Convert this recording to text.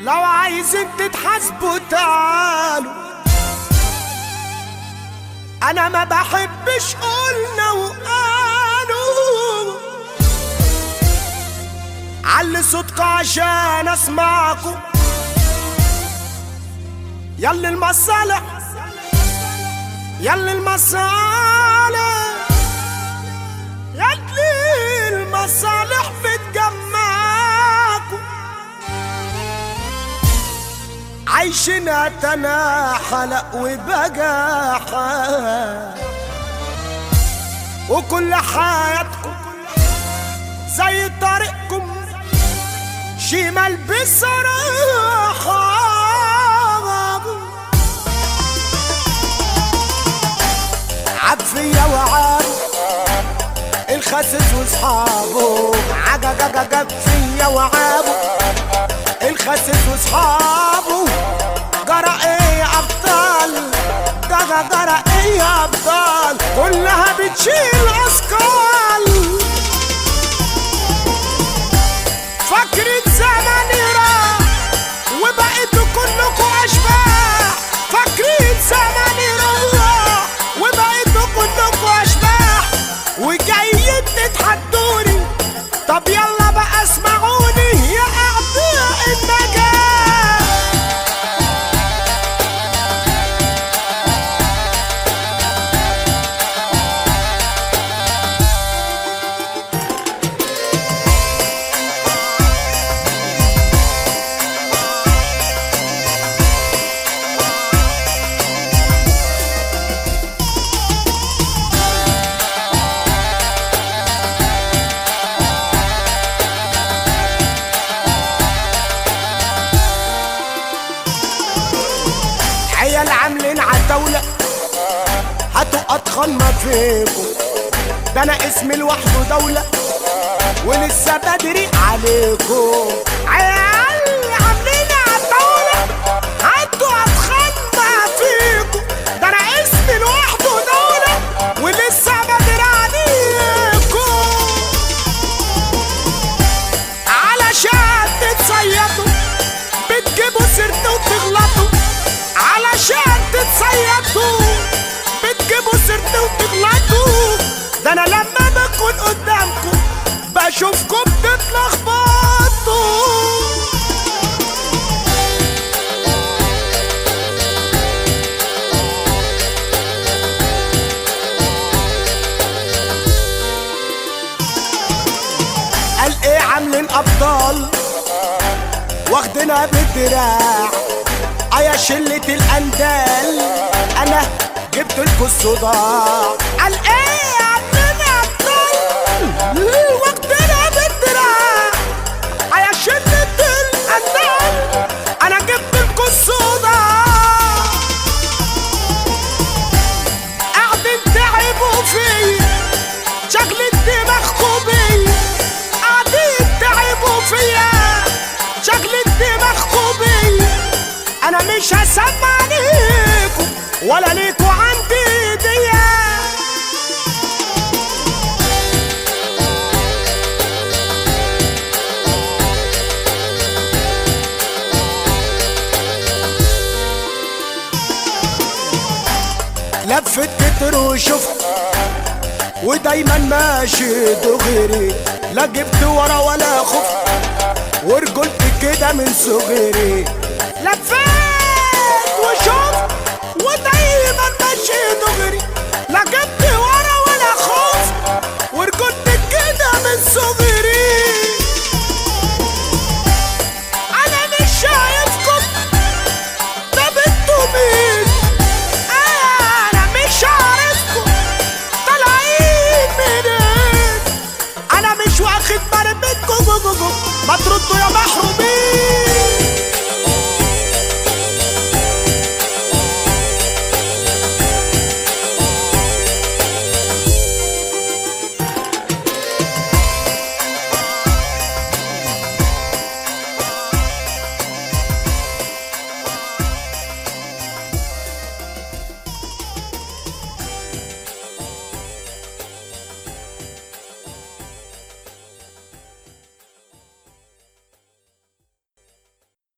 لو عايزين تتحاسبوا تعالوا، انا ما بحبش قلنا وقالوا. علي صوتكوا عشان اسمعكوا، ياللي المصالح ياللي المصالح ياللي المصالح بتجمعكوا، عايشين تناحلق وبجاحة، وكل حياتكم زي طريقكم شمال بصراحة. عب فيا وعاب الخسس واصحابه، عجب فيا وعابه الخسس واصحابه. جرى ايه يا ابطال، جرى ايه يا ابطال، كلها بتشيل اثقال. فاكرين زماني راح وبقيتوا كلكوا اشباح، فاكرين زماني راح وبقيتوا كلكوا اشباح، وجايين تتحدوني. طب يلا بقى اسمعوني يا اعداء النجاح. عيال عاملين عالدولة، هاتوا أضخم ما فيكم، ده أنا اسمي لوحده دولة ولسه بدري عليكم. عيال عاملين عالدولة، هاتوا أضخم ما فيكم، ده أنا اسمي لوحده دولة ولسه بدري عليكم. علشان تتصيدوا بتجيبوا سيرتي وتغلطوا، علشان تتصيدوا بتجيبوا سيرتي وتغلطوا. ده انا لما بكون قدامكم بشوفكم بتتلخبطوا. قال ايه عاملين ابطال واخدنا بالدراع، يا شلة الأندال أنا جبت لكوا الصداع. قال إيه عاملين أبطال واخدنا بالدراع، يا شلة الأندال أنا جبت لكوا الصداع. قاعدين تعبوا فيا شكل دماغكوا بيا، قاعدين تعبوا فيا شكل دماغكوا بيا. انا مش هسمع ليكوا ولا ليكوا عندي ديا. لفت كتر وشفت ودايما ماشي دغري، لا جبت ورا ولا خفت ورجلت كده من صغري. لفيت وشفت ودايما ماشي دغري، لا جبت ورا ولا خفت ورجلت كده من صغري. انا مش شايفكم، طب انتوا مين؟ انا مش عارفكم طالعين منين، انا مش واخد بالي منكم. ما تردوا يا محرومين.